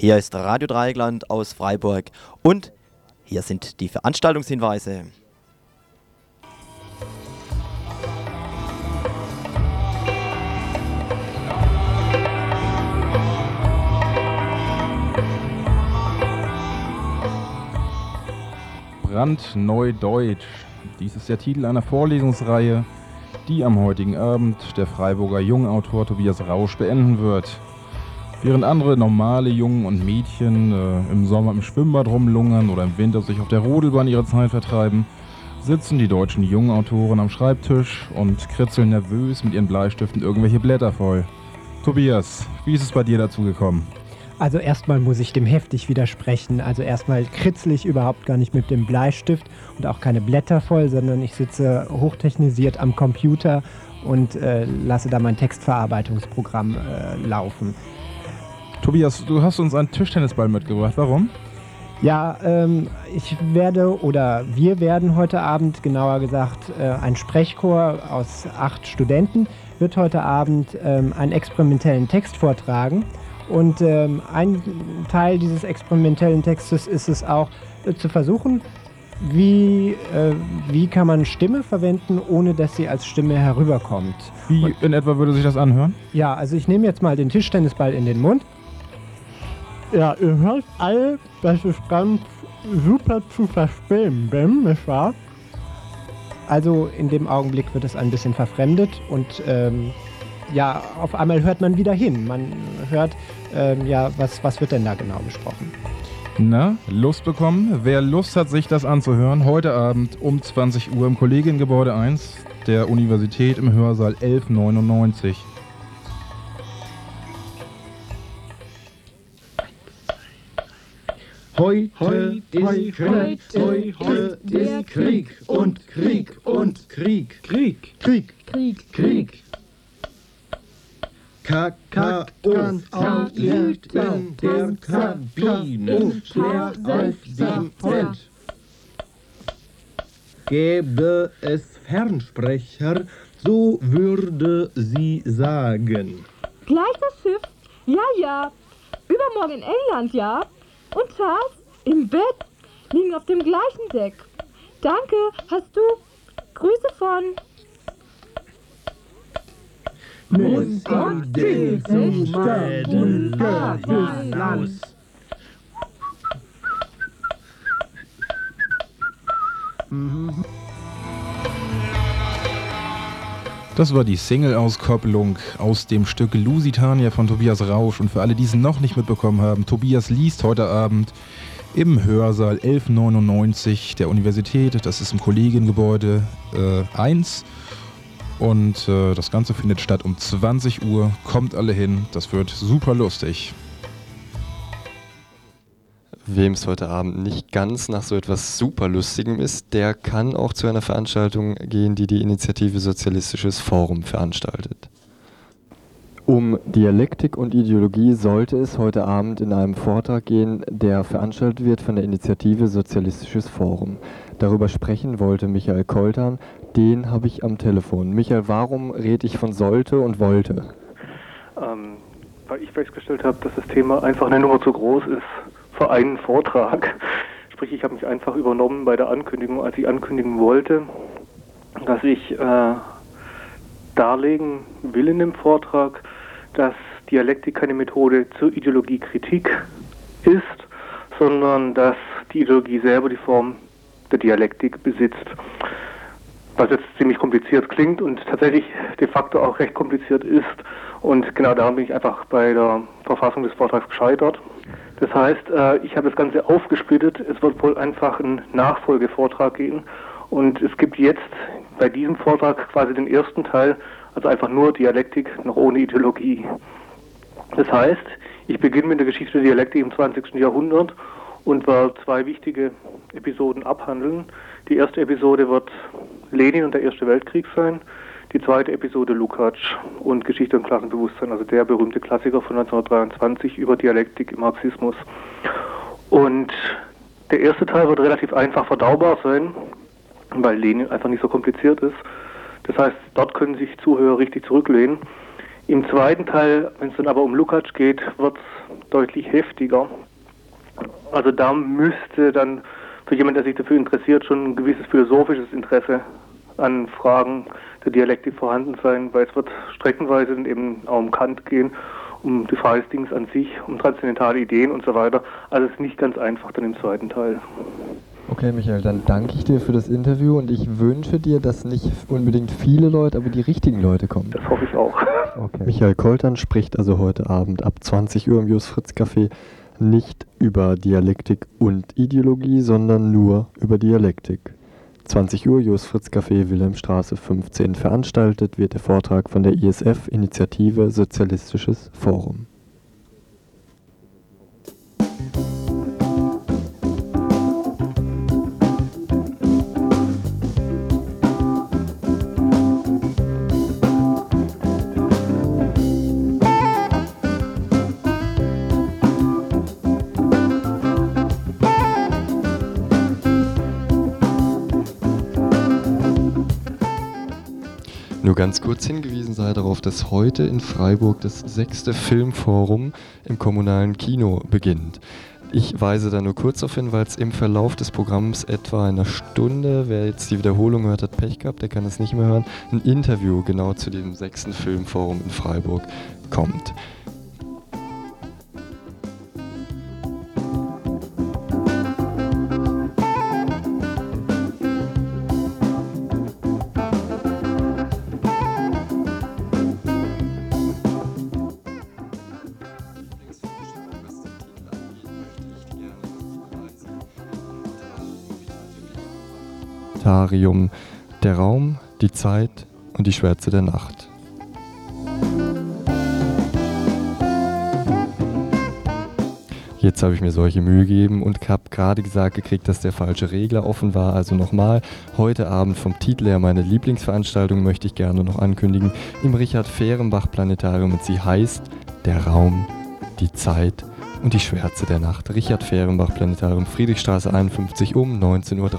Hier ist Radio Dreieckland aus Freiburg und hier sind die Veranstaltungshinweise. Brandneu Deutsch. Dies ist der Titel einer Vorlesungsreihe, die am heutigen Abend der Freiburger Jungautor Tobias Rausch beenden wird. Während andere normale Jungen und Mädchen im Sommer im Schwimmbad rumlungern oder im Winter sich auf der Rodelbahn ihre Zeit vertreiben, sitzen die deutschen Jungautoren am Schreibtisch und kritzeln nervös mit ihren Bleistiften irgendwelche Blätter voll. Tobias, wie ist es bei dir dazu gekommen? Also erstmal muss ich dem heftig widersprechen. Also erstmal kritzle ich überhaupt gar nicht mit dem Bleistift und auch keine Blätter voll, sondern ich sitze hochtechnisiert am Computer und lasse da mein Textverarbeitungsprogramm laufen. Tobias, du hast uns einen Tischtennisball mitgebracht. Warum? Ja, wir werden heute Abend, genauer gesagt, ein Sprechchor aus 8 Studenten wird heute Abend einen experimentellen Text vortragen. Und ein Teil dieses experimentellen Textes ist es auch, zu versuchen, wie kann man Stimme verwenden, ohne dass sie als Stimme herüberkommt. Wie in etwa würde sich das anhören? Ja, also ich nehme jetzt mal den Tischtennisball in den Mund. Ja, ihr hört alle, dass ich ganz super zu verstehen bin, nicht wahr? Also in dem Augenblick wird es ein bisschen verfremdet und ja, auf einmal hört man wieder hin. Man hört, was wird denn da genau besprochen? Na, Lust bekommen? Wer Lust hat, sich das anzuhören, heute Abend um 20 Uhr im Kollegiengebäude 1 der Universität im Hörsaal 1199. Heute ist Krieg und Krieg und Krieg. Krieg. Kakao liegt in der Kabine, schwer auf dem Bett. Gäbe es Fernsprecher, so würde sie sagen. Gleich das Schiff? Ja. Übermorgen in England, ja? Und Charles? Im Bett? Liegen auf dem gleichen Deck. Danke, hast du? Grüße von... Muss den Zuständen aus. Das war die Single-Auskopplung aus dem Stück Lusitania von Tobias Rausch. Und für alle, die es noch nicht mitbekommen haben, Tobias liest heute Abend im Hörsaal 1199 der Universität. Das ist im Kollegiengebäude 1. Und das Ganze findet statt um 20 Uhr. Kommt alle hin, das wird super lustig. Wem es heute Abend nicht ganz nach so etwas super Lustigem ist, der kann auch zu einer Veranstaltung gehen, die die Initiative Sozialistisches Forum veranstaltet. Um Dialektik und Ideologie sollte es heute Abend in einem Vortrag gehen, der veranstaltet wird von der Initiative Sozialistisches Forum. Darüber sprechen wollte Michael Koltern, den habe ich am Telefon. Michael, warum rede ich von sollte und wollte? Weil ich festgestellt habe, dass das Thema einfach eine Nummer zu groß ist für einen Vortrag. Sprich, ich habe mich einfach übernommen bei der Ankündigung, als ich ankündigen wollte, dass ich darlegen will in dem Vortrag, dass Dialektik keine Methode zur Ideologiekritik ist, sondern dass die Ideologie selber die Form der Dialektik besitzt. Was jetzt ziemlich kompliziert klingt und tatsächlich de facto auch recht kompliziert ist. Und genau daran bin ich einfach bei der Verfassung des Vortrags gescheitert. Das heißt, ich habe das Ganze aufgesplittet. Es wird wohl einfach einen Nachfolgevortrag geben. Und es gibt jetzt bei diesem Vortrag quasi den ersten Teil, also einfach nur Dialektik, noch ohne Ideologie. Das heißt, ich beginne mit der Geschichte der Dialektik im 20. Jahrhundert und werde 2 wichtige Episoden abhandeln. Die erste Episode wird Lenin und der Erste Weltkrieg sein. Die zweite Episode Lukács und Geschichte und Klassenbewusstsein, also der berühmte Klassiker von 1923 über Dialektik im Marxismus. Und der erste Teil wird relativ einfach verdaubar sein, weil Lenin einfach nicht so kompliziert ist. Das heißt, dort können sich Zuhörer richtig zurücklehnen. Im zweiten Teil, wenn es dann aber um Lukács geht, wird es deutlich heftiger. Also da müsste dann für jemanden, der sich dafür interessiert, schon ein gewisses philosophisches Interesse an Fragen der Dialektik vorhanden sein, weil es wird streckenweise eben auch um Kant gehen, um die Frage des Dings an sich, um transzendentale Ideen und so weiter. Also es ist nicht ganz einfach dann im zweiten Teil. Okay, Michael, dann danke ich dir für das Interview und ich wünsche dir, dass nicht unbedingt viele Leute, aber die richtigen Leute kommen. Das hoffe ich auch. Okay. Michael Koltern spricht also heute Abend ab 20 Uhr im Jos Fritz Café nicht über Dialektik und Ideologie, sondern nur über Dialektik. 20 Uhr, Jos Fritz Café, Wilhelmstraße 15. Veranstaltet wird der Vortrag von der ISF, Initiative Sozialistisches Forum. Nur ganz kurz hingewiesen sei darauf, dass heute in Freiburg das 6. Filmforum im kommunalen Kino beginnt. Ich weise da nur kurz darauf hin, weil es im Verlauf des Programms etwa einer Stunde, wer jetzt die Wiederholung gehört hat, Pech gehabt, der kann es nicht mehr hören, ein Interview genau zu dem 6. Filmforum in Freiburg kommt. Der Raum, die Zeit und die Schwärze der Nacht. Jetzt habe ich mir solche Mühe gegeben und habe gerade gesagt gekriegt, dass der falsche Regler offen war. Also nochmal, heute Abend vom Titel her meine Lieblingsveranstaltung möchte ich gerne noch ankündigen im Richard-Fehrenbach-Planetarium und sie heißt Der Raum, die Zeit und die Schwärze der Nacht. Richard-Fehrenbach-Planetarium, Friedrichstraße 51 um 19:30 Uhr.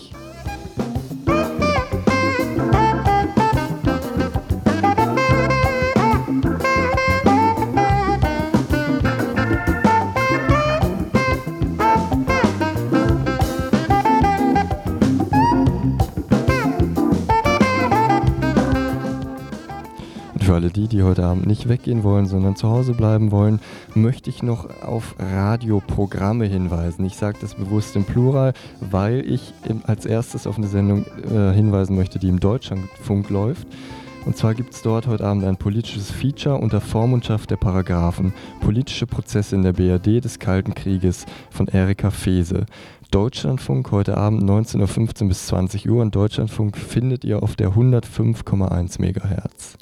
Für alle die heute Abend nicht weggehen wollen, sondern zu Hause bleiben wollen, möchte ich noch auf Radioprogramme hinweisen. Ich sage das bewusst im Plural, weil ich als erstes auf eine Sendung hinweisen möchte, die im Deutschlandfunk läuft. Und zwar gibt es dort heute Abend ein politisches Feature unter Vormundschaft der Paragraphen. Politische Prozesse in der BRD des Kalten Krieges von Erika Fehse. Deutschlandfunk heute Abend 19:15 Uhr bis 20 Uhr und Deutschlandfunk findet ihr auf der 105,1 MHz.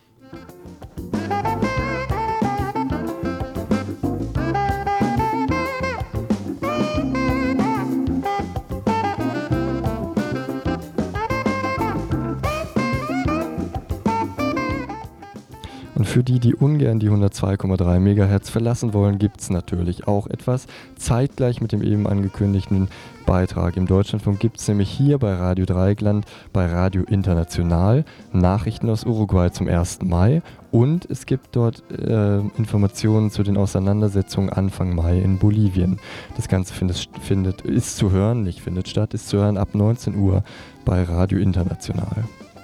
Und für die ungern die 102,3 MHz verlassen wollen, gibt es natürlich auch etwas. Zeitgleich mit dem eben angekündigten Beitrag im Deutschlandfunk gibt es nämlich hier bei Radio Dreieckland, bei Radio International, Nachrichten aus Uruguay zum 1. Mai. Und es gibt dort Informationen zu den Auseinandersetzungen Anfang Mai in Bolivien. Das Ganze ist zu hören ab 19 Uhr bei Radio International.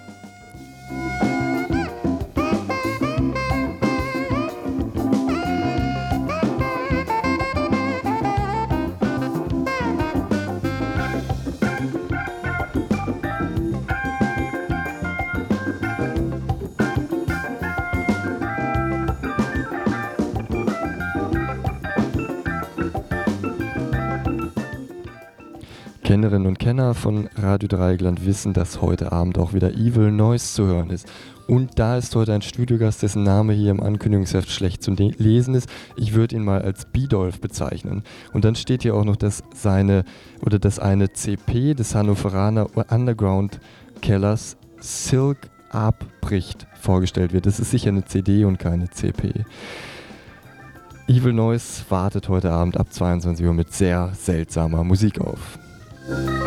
Kennerinnen und Kenner von Radio Dreieckland wissen, dass heute Abend auch wieder Evil Noise zu hören ist. Und da ist heute ein Studiogast, dessen Name hier im Ankündigungsheft schlecht zu lesen ist. Ich würde ihn mal als Bidolf bezeichnen. Und dann steht hier auch noch, dass eine CP des Hannoveraner Underground Kellers Silk abbricht vorgestellt wird. Das ist sicher eine CD und keine CP. Evil Noise wartet heute Abend ab 22 Uhr mit sehr seltsamer Musik auf.